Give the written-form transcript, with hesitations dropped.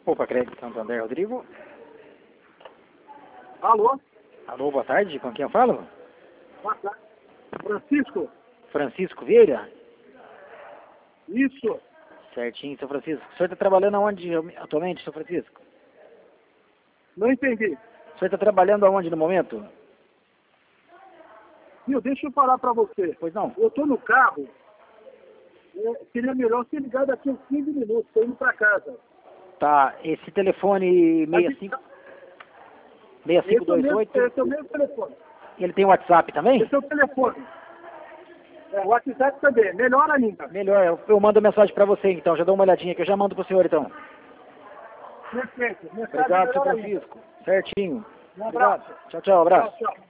Opa, Crédito Santander, Rodrigo. Alô? Alô, boa tarde, com quem eu falo? Boa tarde. Francisco? Francisco Vieira? Isso. Certinho, seu Francisco. O senhor está trabalhando aonde atualmente, seu Francisco? Não entendi. O senhor está trabalhando aonde no momento? Viu, deixa eu falar para você. Pois não. Eu estou no carro. Seria melhor você ligar daqui uns 15 minutos. Estou indo para casa. Tá, esse telefone 6528, Esse é o mesmo telefone. ele tem WhatsApp também? Esse é o telefone. O WhatsApp também. Melhor ainda. Melhor, eu mando mensagem para você então, já dou uma olhadinha que eu já mando pro senhor então. Perfeito. Mensagem Obrigado, seu melhor ainda. Francisco. Certinho. Um abraço. Obrigado. Tchau, tchau, abraço. Tchau, tchau.